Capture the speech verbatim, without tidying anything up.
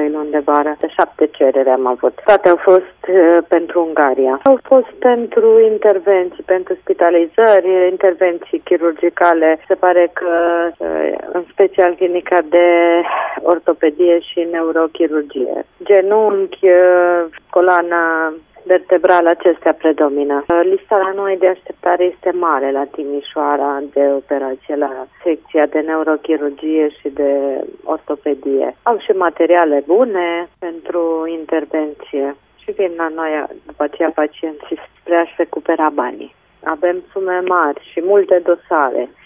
trei luni de vară. De șapte cereri am avut. Toate au fost uh, pentru Ungaria. Au fost pentru intervenții, pentru spitalizări, intervenții chirurgicale. Se pare că uh, în special clinica de ortopedie și neurochirurgie. Genunchi, uh, coloana vertebrală, acestea predomină. Lista la noi de așteptare este mare la Timișoara de operație, la secția de neurochirurgie și de ortopedie. Au și materiale bune pentru intervenție și vin la noi după aceea pacienții spre a-și recupera banii. Avem sume mari și multe dosare.